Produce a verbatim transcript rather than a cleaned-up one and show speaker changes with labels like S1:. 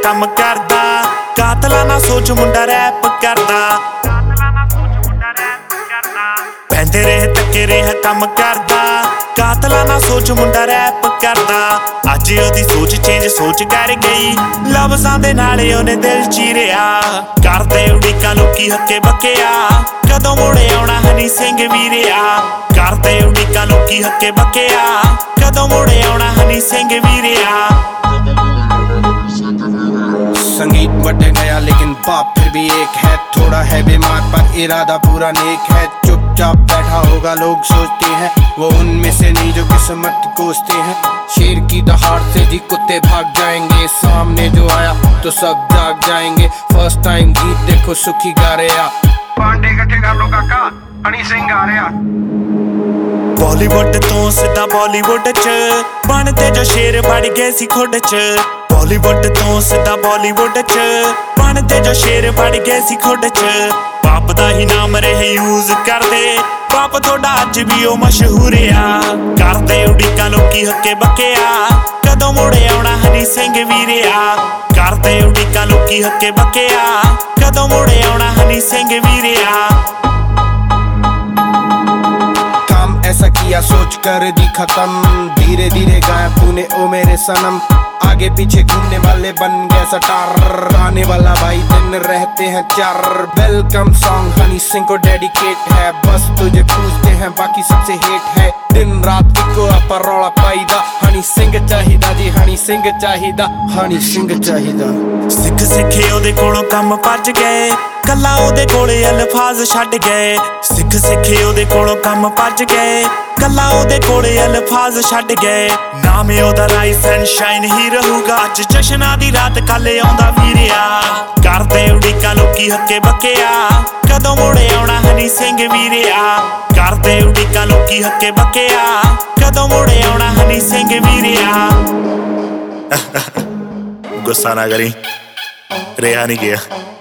S1: ਕੰਮ ਕਰਦਾ, ਕਾਤਲਾਂ ਨਾ ਸੋਚ ਮੁੰਡਾ ਰੈਪ ਕਰਦਾ। ਪੈਂਦੇ ਰਹੇ ਧੱਕੇ ਰਿਹਾ ਕੰਮ ਕਰਦਾ, ਕਾਤਲਾਂ ਨਾ ਸੋਚ ਮੁੰਡਾ ਰੈਪ ਕਰਦਾ। ਅੱਜ ਉਹਦੀ ਸੋਚ ਚੇਂਜ ਸੋਚ ਕਰ ਗਈ, ਲਫ਼ਜ਼ਾਂ ਦੇ ਨਾਲ ਉਹਨੇ ਦਿਲ ਚੀਰਿਆ। ਕਰਦੇ ਉਡੀਕਾਂ ਲੋਕੀ ਹੱਕੇ ਬੱਕਿਆ, ਕਦੋਂ ਮੁੜੇ ਆਉਣਾ ਹਨੀ ਸਿੰਘ ਵੀਰਿਆ। ਕਰਦੇ ਉਡੀਕਾਂ ਲੋਕੀ ਹੱਕੇ ਬੱਕਿਆ, ਕਦੋਂ ਮੁੜੇ ਆਉਣਾ ਹਨੀ ਸਿੰਘ ਵੀਰਿਆ।
S2: संगीत बटे गया लेकिन बाप फिर भी एक है, थोड़ा है बीमार पर इरादा पूरा नेक है। चुपचाप बैठा होगा लोग सोचते हैं, वो उनमें से नहीं जो किस्मत कोसते हैं। शेर की दहाड़ से जी कुत्ते भाग जाएंगे, सामने जो आया तो सब जाग जाएंगे। फर्स्ट टाइम गीत देखो सुखी गा रहा, पांडे इकट्ठे कर लो काका हनी सिंह आ रहा।
S1: ਬਾਲੀਵੁੱਡ ਤੋਂ ਸਿੱਧਾ ਬਾਲੀਵੁੱਡ ਚ ਬਣਦੇ ਜੋ ਸ਼ੇਰ ਵੜ ਗਏ ਸੀ ਖੁੱਡ ਚ। ਬਾਲੀਵੁੱਡ ਤੋਂ ਸਿੱਧਾ ਬਾਲੀਵੁੱਡ ਚ ਬਣਦੇ ਜੋ ਸ਼ੇਰ ਵੜ ਗਏ ਸੀ ਖੁੱਡ ਚ। ਬਾਪ ਦਾ ਹੀ ਨਾਮ ਰਹੇ ਯੂਜ਼ ਕਰਦੇ, ਬਾਪ ਤੁਹਾਡਾ ਅੱਜ ਵੀ ਉਹ ਮਸ਼ਹੂਰ ਆ। ਕਰਦੇ ਉਡੀਕਾਂ ਲੋਕੀ ਹੱਕੇ ਬੱਕਿਆ, ਕਦੋਂ ਮੁੜੇ ਆਉਣਾ ਹਨੀ ਸਿੰਘ ਵੀਰਿਆ। ਕਰਦੇ ਉਡੀਕਾਂ ਲੋਕੀ ਹੱਕੇ ਬੱਕਿਆ, ਕਦੋਂ ਮੁੜੇ ਆਉਣਾ ਹਨੀ ਸਿੰਘ ਵੀਰਿਆ।
S2: ऐसा किया सोच कर दी खत्म, धीरे धीरे गाया तूने ओ मेरे सनम। आगे पीछे घूमने वाले बन गए स्टार, आने वाला भाई दिन रहते हैं चार। वेलकम सॉन्ग हनी सिंह को डेडिकेट है, बस तुझे पूछते हैं बाकी सबसे हेट है। दिन रात इको आप रौला पाईदा, हनी सिंह चाहिदा जी हनी सिंह चाहिदा हनी सिंह चाहिदा।
S1: ਸਿੱਖ ਸਿੱਖੇ ਉਹਦੇ ਕੋਲੋਂ ਕੰਮ ਭੱਜ ਗਏ, ਕੱਲਾ ਉਹਦੇ ਕੋਲੇ ਅਲਫਾਜ਼ ਛੱਡ ਗਏ। ਸਿੱਖ ਸਿੱਖੇ ਉਹਦੇ ਕੋਲੋਂ ਕੰਮ ਭੱਜ ਗਏ, ਕੱਲਾ ਉਹਦੇ ਕੋਲੇ ਅਲਫਾਜ਼ ਛੱਡ ਗਏ। ਨਾਮ ਉਹਦਾ ਰਾਈਸ ਐਂਡ ਸ਼ਾਈਨ ਹੀ ਰਹੂਗਾ, ਅੱਜ ਜਸ਼ਨਾਂ ਦੀ ਰਾਤ ਕੱਲ ਆਉਂਦਾ ਵੀਰਿਆ। ਕਰਦੇ ਉਡੀਕਾਂ ਲੋਕੀ ਹੱਕੇ ਬੱਕਿਆ, ਕਦੋਂ ਮੁੜੇ ਆਉਣਾ ਹਨੀ ਸਿੰਘ ਵੀਰਿਆ। ਕਰਦੇ ਉਡੀਕਾਂ ਲੋਕੀ ਹੱਕੇ ਬੱਕਿਆ, ਕਦੋਂ ਮੁੜੇ ਆਉਣਾ ਹਨੀ ਸਿੰਘ ਵੀਰਿਆ। ਗੁੱਸਾ ਨਾ ਕਰੀ, ਰਿਹਾ ਨਹੀਂ ਗਿਆ।